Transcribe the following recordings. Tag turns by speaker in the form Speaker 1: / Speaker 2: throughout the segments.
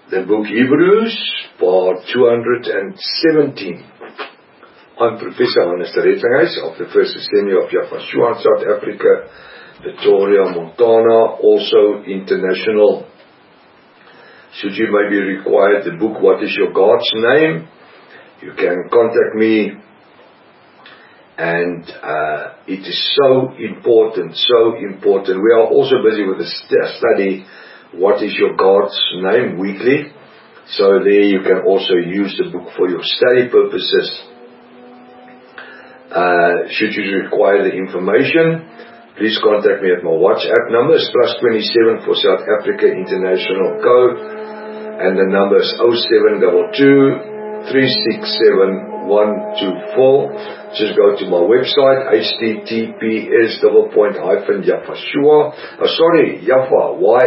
Speaker 1: the book Hebrews, part 217. I'm Professor Hannes de Rettinghuis of the First Assembly of Yafashua in South Africa, Pretoria, Montana, also international. Should you maybe require the book, What is Your God's Name? You can contact me. And it is so important, so important. We are also busy with the study, What is Your God's Name, weekly. So there you can also use the book for your study purposes. Should you require the information, please contact me at my WhatsApp number. It's +27 for South Africa International Code. And the number is 0722 367 124. Just go to my website, https://Yaffa,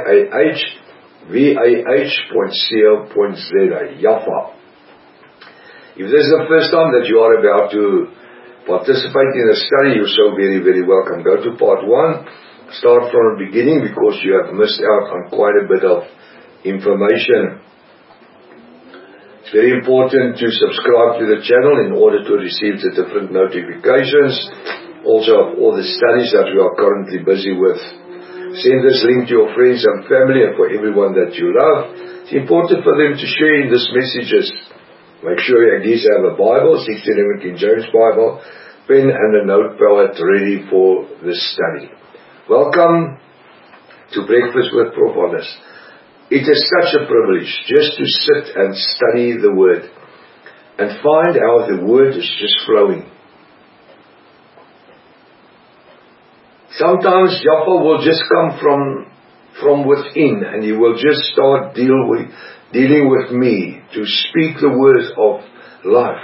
Speaker 1: YAHVAH.co.za, Yaffa. If this is the first time that you are about to participate in a study, you're so very, very welcome. Go to part 1, start from the beginning, because you have missed out on quite a bit of information. It's very important to subscribe to the channel in order to receive the different notifications, also of all the studies that we are currently busy with. Send this link to your friends and family and for everyone that you love. It's important for them to share in these messages. Make sure you at least have a Bible, 1611 King James Bible, pen and a notepad ready for this study. Welcome to Breakfast with Prof. Hannes. It is such a privilege just to sit and study the Word and find how the Word is just flowing. Sometimes Yaffa will just come from within, and He will just start dealing with me to speak the words of life,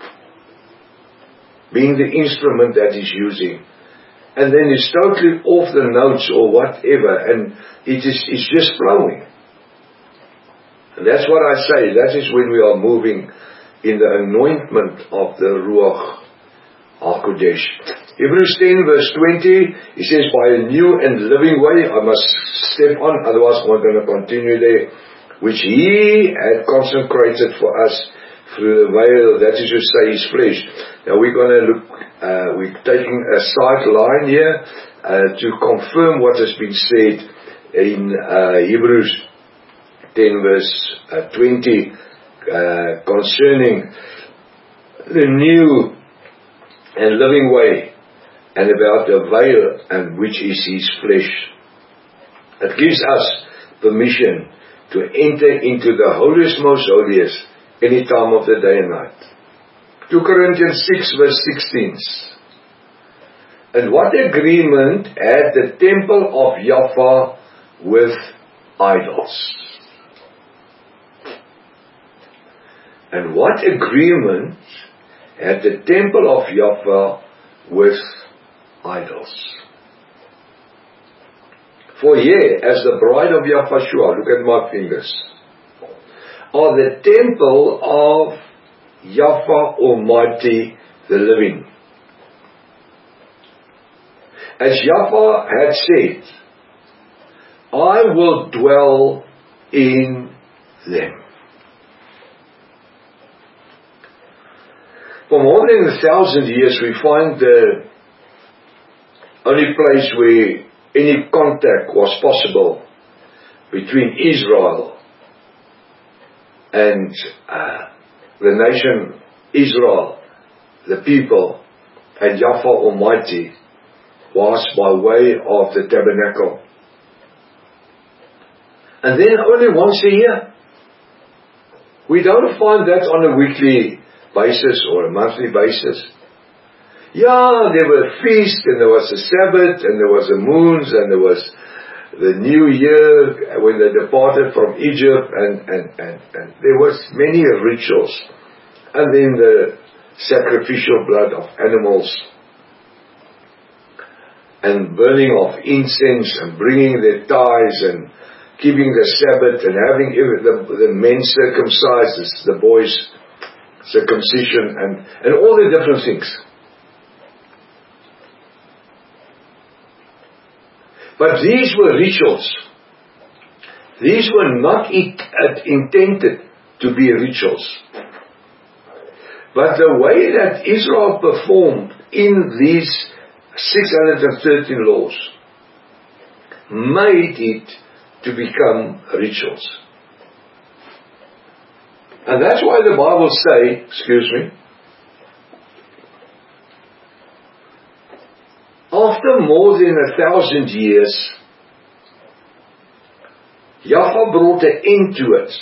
Speaker 1: being the instrument that He's using. And then He's totally off the notes or whatever, and it's just flowing. And that's what I say, that is when we are moving in the anointment of the Ruach HaKodesh. Hebrews 10 verse 20, he says, by a new and living way, I must step on, otherwise I'm not going to continue there, which He had consecrated for us through the veil, that is to say, His flesh. Now we're going to look, we're taking a side line here to confirm what has been said in Hebrews 10 verse 20 concerning the new and living way, and about the veil, and which is His flesh. It gives us permission to enter into the holiest, most holiest, any time of the day and night. 2 Corinthians 6 verse 16. And what agreement had the temple of Yaffa with idols? And what agreement had the temple of Yaffa with idols? For ye, as the bride of Yafashua, look at my fingers, are the temple of Yaffa Almighty, the living. As Yaffa had said, I will dwell in them. For more than 1,000 years, we find the only place where any contact was possible between Israel and the nation Israel, the people, and Yaffa Almighty was by way of the tabernacle. And then only once a year. We don't find that on a weekly basis or a monthly basis. Yeah, there were feasts, and there was a Sabbath, and there was the moons, and there was the New Year when they departed from Egypt, and there was many rituals, and then the sacrificial blood of animals, and burning of incense, and bringing their tithes, and keeping the Sabbath, and having the men circumcised, the boys circumcision, and all the different things. But these were rituals. These were not intended to be rituals. But the way that Israel performed in these 613 laws made it to become rituals. And that's why the Bible say, after more than 1,000 years, Yahweh brought an end to it.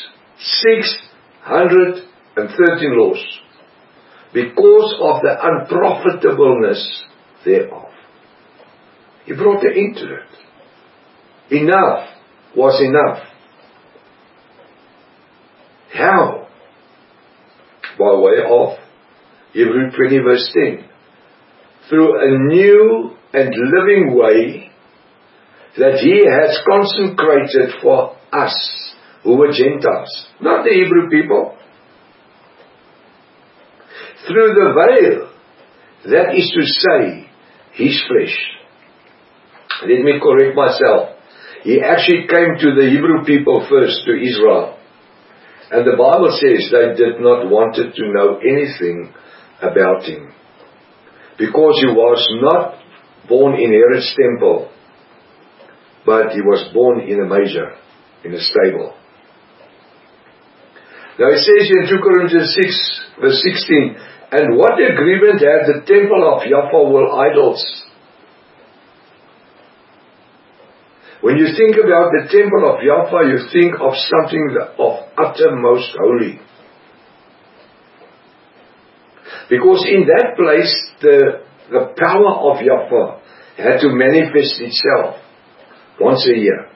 Speaker 1: 613 laws. Because of the unprofitableness thereof. He brought an end to it. Enough was enough. How? By way of Hebrews 20 verse 10. Through a new and living way that He has consecrated for us who were Gentiles, not the Hebrew people. Through the veil, that is to say, His flesh. Let me correct myself. He actually came to the Hebrew people first, to Israel. And the Bible says they did not want to know anything about Him. Because He was not born in Herod's temple, but He was born in a manger, in a stable. Now it says in 2 Corinthians 6 verse 16, and what agreement had the temple of Yahweh with idols? When you think about the temple of Yahweh, you think of something of uttermost holy. Because in that place, the power of Yahweh had to manifest itself once a year.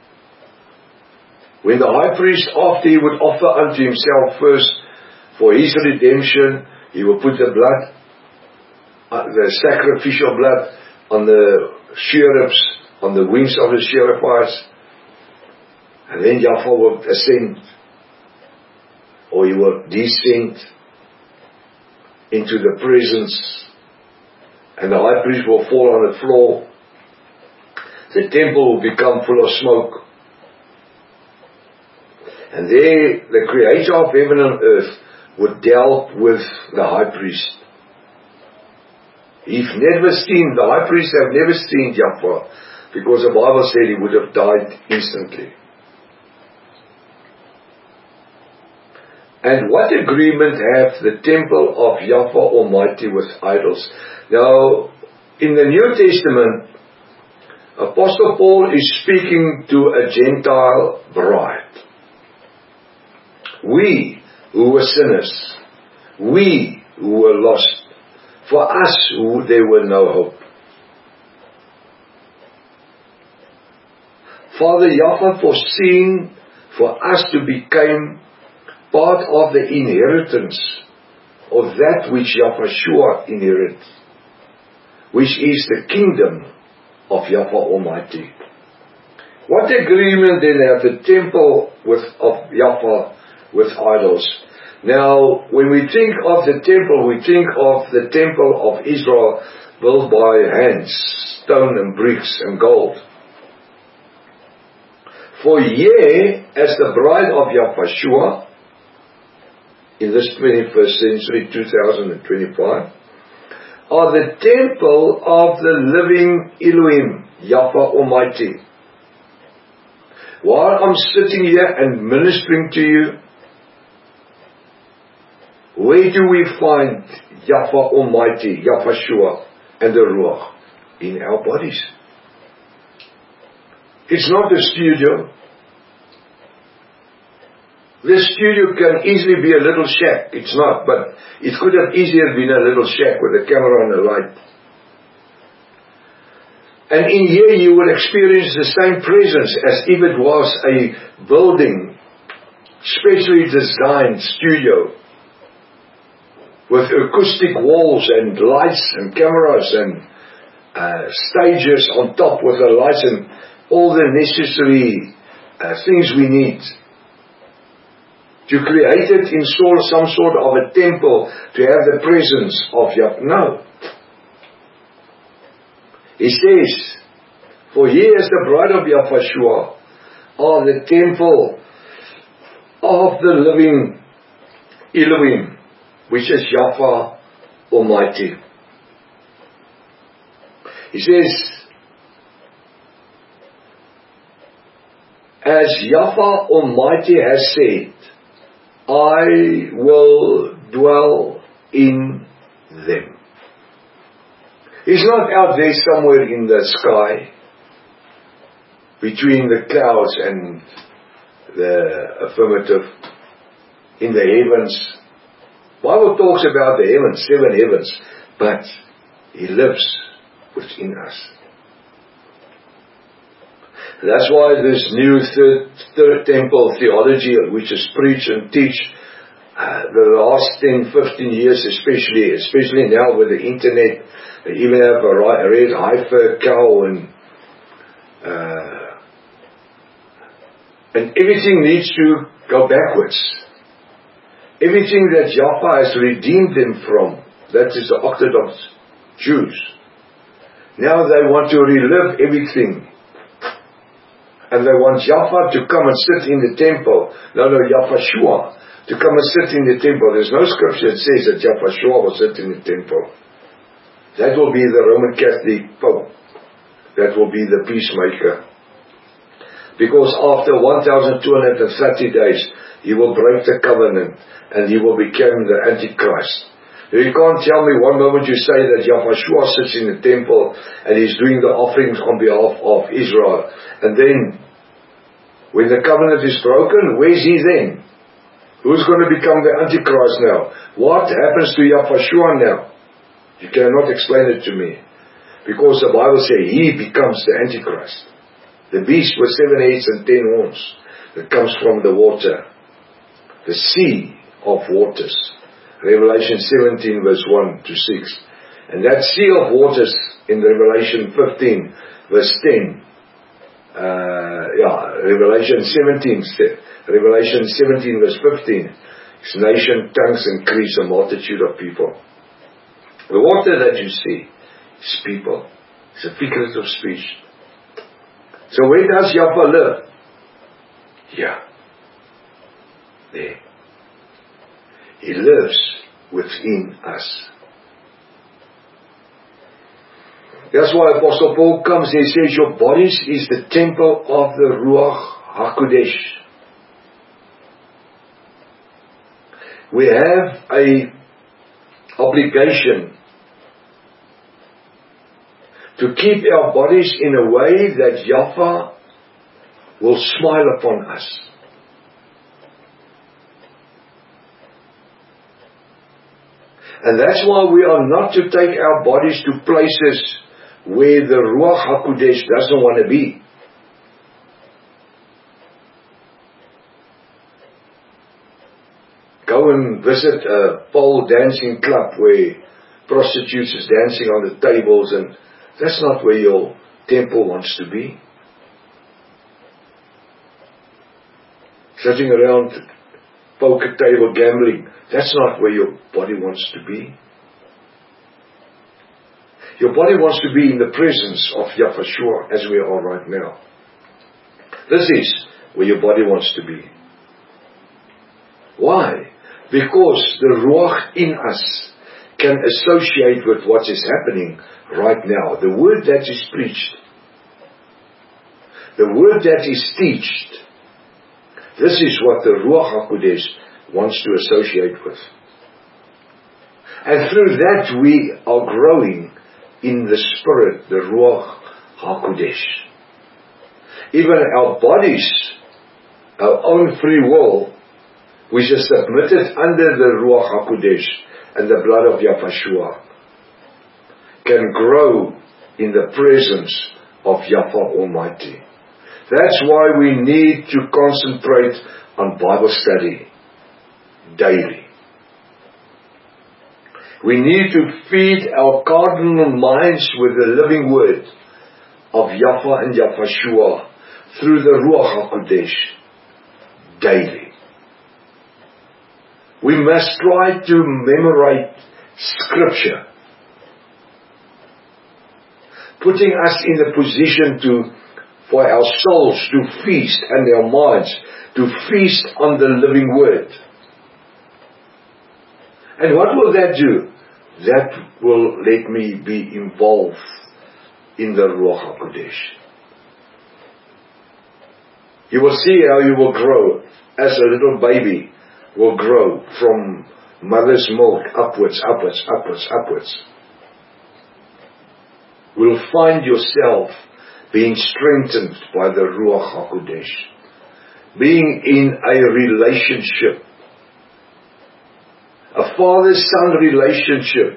Speaker 1: When the high priest, after he would offer unto himself first for his redemption, he would put the blood, the sacrificial blood, on the cherubs, on the wings of the cherubites, and then Yahweh would ascend, or He would descend into the presence, and the high priest will fall on the floor. The temple will become full of smoke. And there, the Creator of heaven and earth would deal with the high priest. The high priest have never seen Yahweh, because the Bible said he would have died instantly. And what agreement hath the temple of Yahweh Almighty with idols? Now, in the New Testament, Apostle Paul is speaking to a Gentile bride. We who were sinners, we who were lost, for us who there were no hope. Father Yahweh foreseen for us to become part of the inheritance of that which Yahushua inherits, which is the kingdom of Yahweh Almighty. What agreement then have the temple of Yahweh with idols? Now, when we think of the temple, we think of the temple of Israel built by hands, stone and bricks and gold. For ye, as the bride of Yahushua, in this 21st century, 2025, are the temple of the living Elohim, Yahweh Almighty. While I'm sitting here and ministering to you, where do we find Yahweh Almighty, Yahushua, and the Ruach? In our bodies. It's not a studio. This studio can easily be a little shack. It's not, but it could have easily been a little shack with a camera and a light. And in here you will experience the same presence as if it was a building, specially designed studio, with acoustic walls and lights and cameras and stages on top with the lights and all the necessary things we need. To create it, install some sort of a temple to have the presence of Yahweh. No. He says, for ye as the bride of Yahushua are the temple of the living Elohim, which is Yahweh Almighty. He says, as Yahweh Almighty has said, I will dwell in them. He's not out there somewhere in the sky, between the clouds and the affirmative, in the heavens. The Bible talks about the heavens, 7 heavens, but He lives within us. That's why this new third temple theology, which is preached and teach the last 10, 15 years especially now with the internet, they even have a red heifer cow and everything needs to go backwards. Everything that Yahweh has redeemed them from, that is the Orthodox Jews. Now they want to relive everything. And they want Yahweh to come and sit in the temple. No, Yahushua to come and sit in the temple. There's no scripture that says that Yahushua will sit in the temple. That will be the Roman Catholic Pope. That will be the peacemaker. Because after 1,230 days, he will break the covenant and he will become the Antichrist. You can't tell me one moment you say that Yahushua sits in the temple and he's doing the offerings on behalf of Israel. And then, when the covenant is broken, where's he then? Who's going to become the Antichrist now? What happens to Yahushua now? You cannot explain it to me. Because the Bible says he becomes the Antichrist. The beast with 7 heads and 10 horns that comes from the water. The sea of waters. Revelation 17 verse 1 to 6. And that sea of waters in Revelation 15 verse 10. Revelation 17 verse 15. It's nation, tongues, and creeds, a multitude of people. The water that you see is people. It's a figurative speech. So where does Yahweh live? Yeah. There. He lives within us. That's why Apostle Paul comes and says, your bodies is the temple of the Ruach HaKodesh. We have a obligation to keep our bodies in a way that Yahweh will smile upon us. And that's why we are not to take our bodies to places where the Ruach HaKodesh doesn't want to be. Go and visit a pole dancing club where prostitutes is dancing on the tables, and that's not where your temple wants to be. Sitting around poker table gambling, that's not where your body wants to be. Your body wants to be in the presence of Yahushua as we are right now. This is where your body wants to be. Why? Because the Ruach in us can associate with what is happening right now. The word that is preached, the word that is taught, this is what the Ruach HaKodesh wants to associate with. And through that we are growing in the Spirit, the Ruach HaKodesh. Even our bodies, our own free will, which is submitted under the Ruach HaKodesh and the blood of Yahushua, can grow in the presence of Yahweh Almighty. That's why we need to concentrate on Bible study daily. We need to feed our cardinal minds with the living word of Yahweh and Yahushua through the Ruach HaKodesh daily. We must try to memorize Scripture, putting us in a position to for our souls to feast and our minds to feast on the living Word. And what will that do? That will let me be involved in the Ruach HaKodesh. You will see how you will grow as a little baby will grow from mother's milk upwards. Will find yourself being strengthened by the Ruach HaKodesh, being in a relationship, a father-son relationship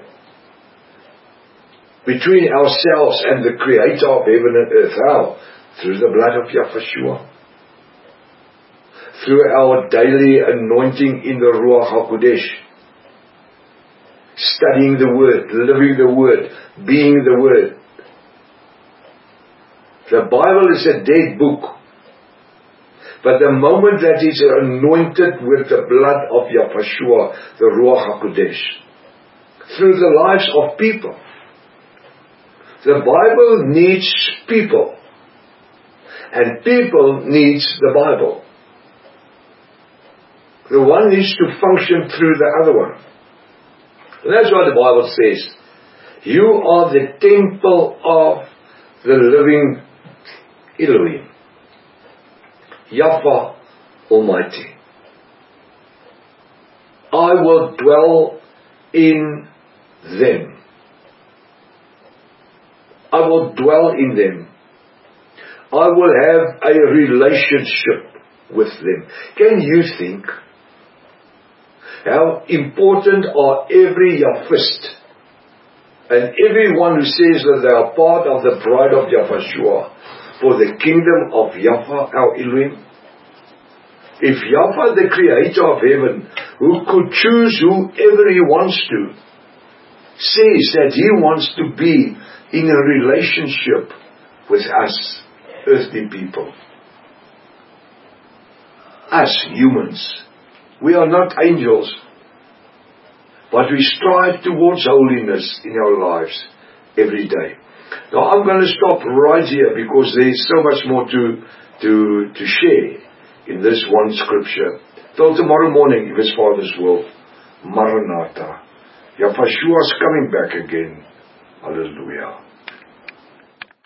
Speaker 1: between ourselves and the Creator of heaven and earth. How? Through the blood of Yahshua. Through our daily anointing in the Ruach HaKodesh. Studying the Word, living the Word, being the Word. The Bible is a dead book. But the moment that is anointed with the blood of Yahshua, the Ruach HaKodesh, through the lives of people. The Bible needs people. And people needs the Bible. The one needs to function through the other one. And that's what the Bible says. You are the temple of the living Elohim. Yahweh Almighty. I will dwell in them. I will dwell in them. I will have a relationship with them. Can you think how important are every Yahwist and everyone who says that they are part of the bride of Yahshua for the kingdom of Yahweh our Elohim? If Yahweh, the Creator of heaven, who could choose whoever He wants to, says that He wants to be in a relationship with us, earthly people, us humans. We are not angels, but we strive towards holiness in our lives every day. Now I'm going to stop right here because there's so much more to share in this one scripture. Till tomorrow morning, if His Father's will. Maranatha. Yahshua is coming back again. Hallelujah.